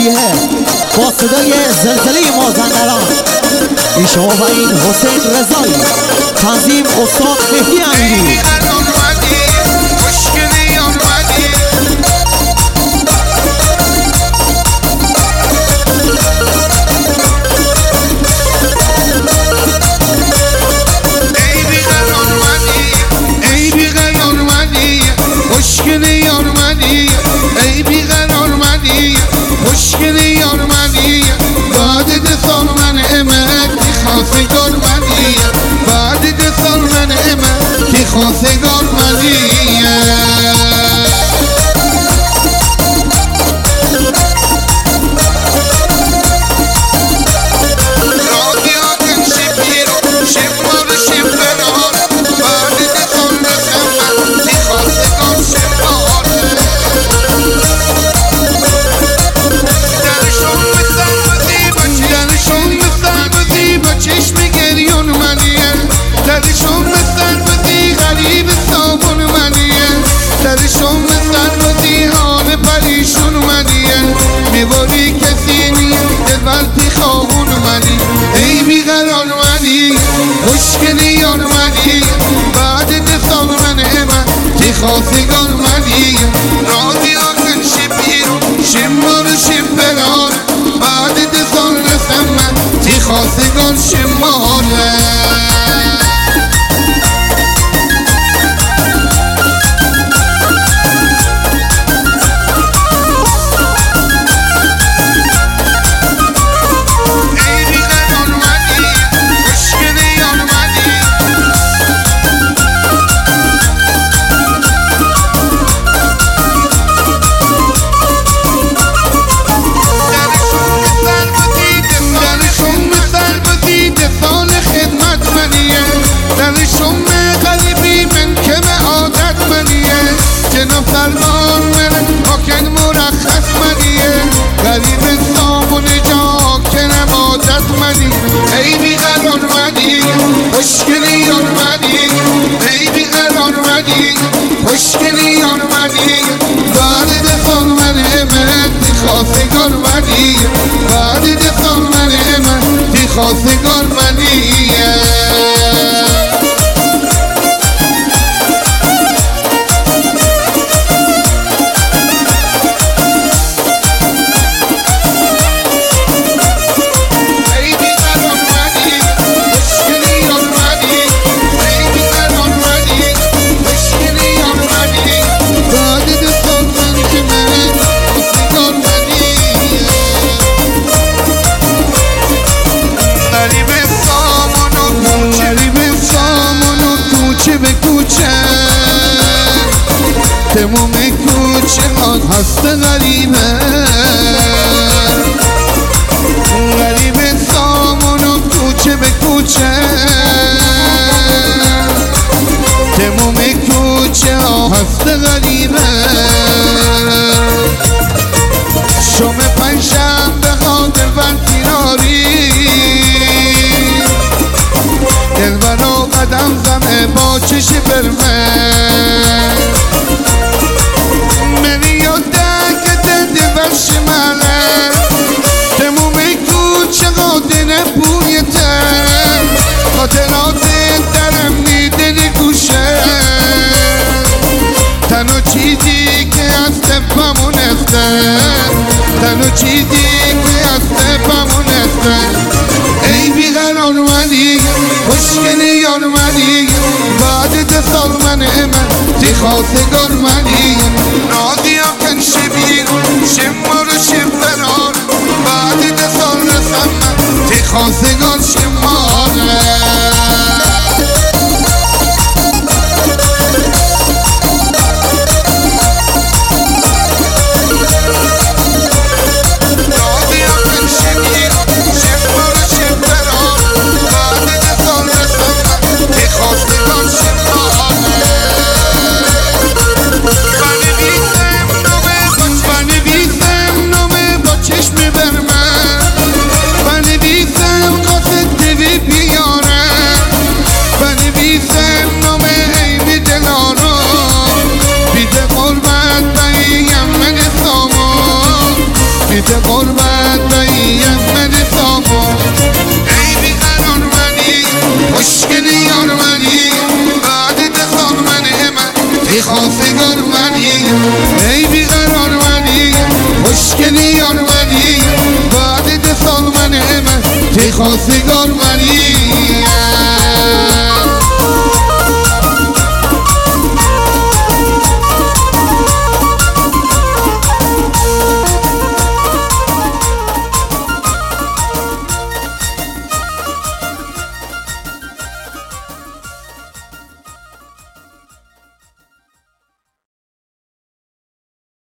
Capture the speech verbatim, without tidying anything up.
تنزیه با صدای زلزله مازندران این شما و این حسین رضایی تنظیم استاد مهدی امیری خواستگار منیه میباری کسی نیست دلبرتی خواهون منی ای بیقرار منی خوشگلی یار منی بعد دستان من من تی خواستگار منی رادی آکن شبیرو شمار شبرار بعد دستان رسم من تی خواستگار شماره سلمان من حاکن مرخص منیه غریب سامون جا که نمادت منی ای بیقرار منی خوشگلی یار منی ای بیقرار منی خوشگلی یار منی بعد دستان من من تی خواستگار منی بعد دستان من من تی خواستگار منیه تموم کوچه ها هست غریبه غریبه سامون و کوچه به کوچه تموم کوچه ها هست غریبه شم پنجشنبه ها دلبر تیراری دلبر و قدم زمه با چش برمه خاطرات درم میده گوشه تنها چیزی که از تپمونسته تنها چیزی که از تپمونسته ای بیقرار منی خوشگلی یار منی بعد دستار من من تی خواستگار منی رادی آکن شبیر شمار و شبرار بعد دستار رسم من تی خواستگار شماره بیارم ای بیقرار منی خوشگلی یار منی بعد ده سال من من تی خواستگار منی